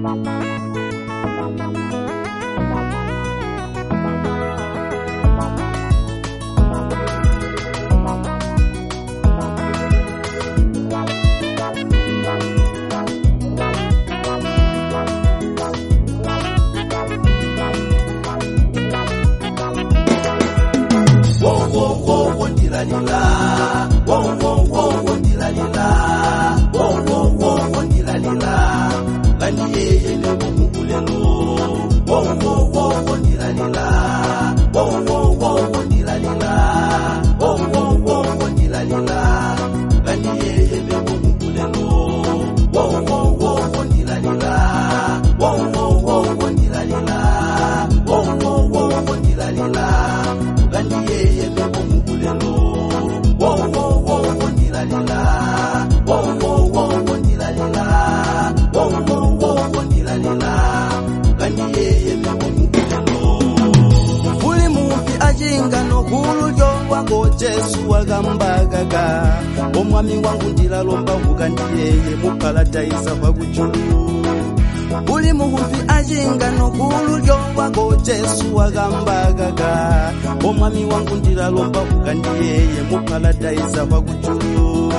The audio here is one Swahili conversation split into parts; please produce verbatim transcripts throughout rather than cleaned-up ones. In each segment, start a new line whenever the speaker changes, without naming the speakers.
Yesu wagambagaga omwami wangu ndila lomba ukandiyeye mu paradise kwakujulu buli muhuvi ajinga nokulu lyowago Yesu wagambagaga omwami wangu ndila lomba ukandiyeye mu paradise kwakujulu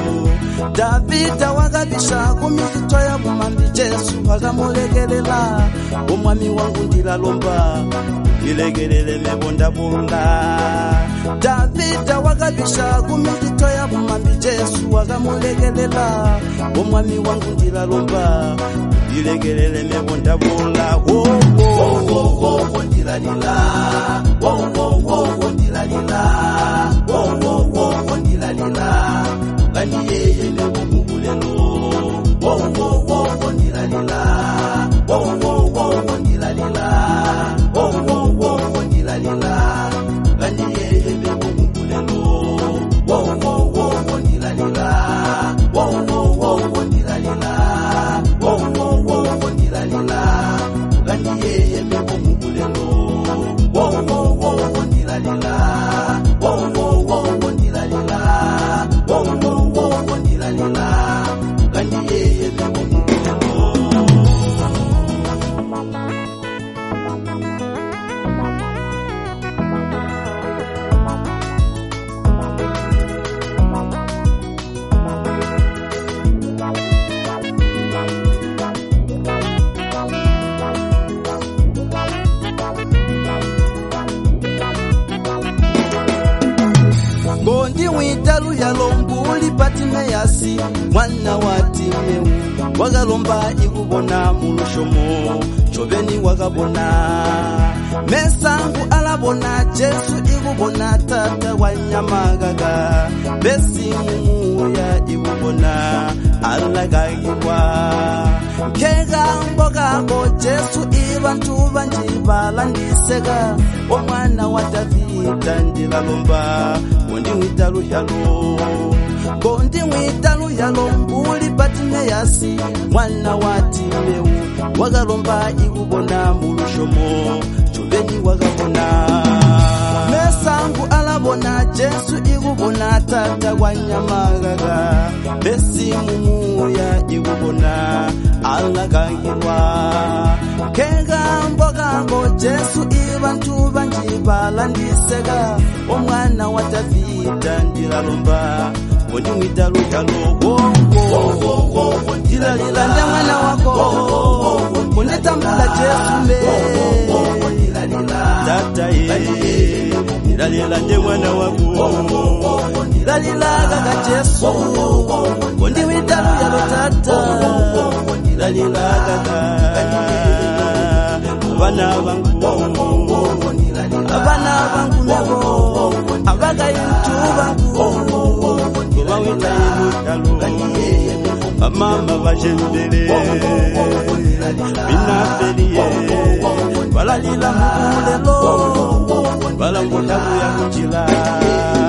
Davida wagabisha kumizito ya bumambi Yesu wagamulegelela omwami wangu ndila lomba ilegelele mebonda bonda Davida wakabisha kumizito ya bumambi Yesu wagamulegelela omwami wangu ndila lomba ilegelele mebonda bonda wo wo wo wo ndila lila wo wo wo ndila lila wo wo wo ndila lila bani yeye ne bumulelo wo wo wo ndila lila wo wo wo ndila lila wo wo wo ndila lila bani yeye ne bumulelo wo wo wo ndila lila wo wo wo ndila lila wo wo wo ndila lila bani yeye ne bumulelo wo wo wo ndila lila wo wo wo ndila lila wo wo wo ndila lila bani yeye ne bumulelo Gondi witalu ya lombuli patime yasi mwana watimeu wagalomba ikubona mulushomo chobeni wagabona mesangu alabona Yesu ikubona tata wanyamagaga besi mumuya ikubona alagagirwa kega mboga go Yesu ibantu banjibala ndisega omwana wa Davida ndila lomba Gondi witalu yalo Gondi witalu yalo mbuli patime yasi mwana watimeu wagalomba ikubona mulushomo chobeni wagabona mesangu alabona Yesu ikubona tata wanyamagaga besi mumuya ikubona alagagirwa kega mboga ngo Yesu ibantu banjibala ndisega omwana wa Davida ndila lomba Gondi witalu yalo wo wo ndila lila nde mwana wako kunetambula Yesu me tata ye ndila lila nde mwana wako ndila lila gaga Yesu Gondi witalu yalo tata ndila lila gaga abana bangu abana bangu nabo abaga yutuba kuba witalu mama bajembele binafeliye balalila mulelo balangota ya kujila